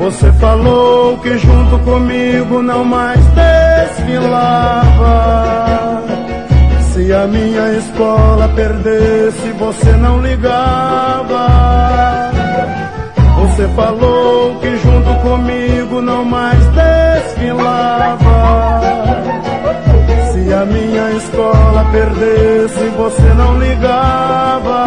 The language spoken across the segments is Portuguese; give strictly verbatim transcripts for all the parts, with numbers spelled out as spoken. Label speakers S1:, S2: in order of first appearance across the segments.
S1: Você falou que junto comigo não mais desfilava. Se a minha escola perdesse, você não ligava. Você falou que junto comigo não mais desfilava. Se a minha escola perdesse, você não ligava.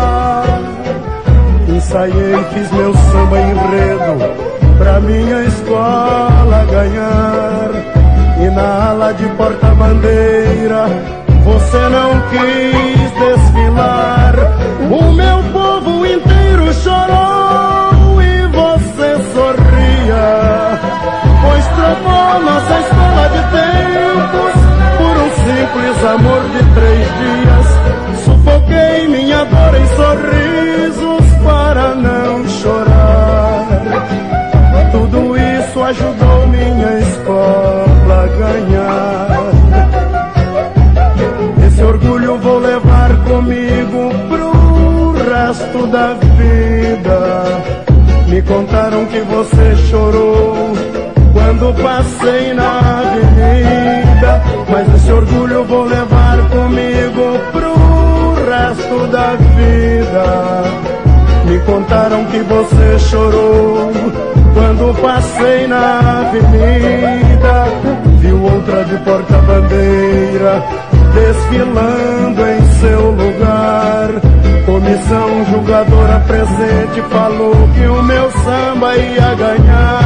S1: Ensaiei, fiz meu samba enredo pra minha escola ganhar. E na ala de porta-bandeira você não quis desfilar. O meu povo inteiro chorou e você sorria, pois trocou nossa escola de tempos por um simples amor de três dias. Sufoquei minha dor em sorrisos para não chorar. Tudo isso ajudou minha escola a ganhar. Esse orgulho vou levar comigo pro resto da vida. Me contaram que você chorou quando passei na avenida, mas esse orgulho vou levar comigo pro resto da vida. Me contaram que você chorou quando passei na avenida. Viu outra de porta-bandeira desfilando em seu lugar. Comissão julgadora presente falou que o meu samba ia ganhar.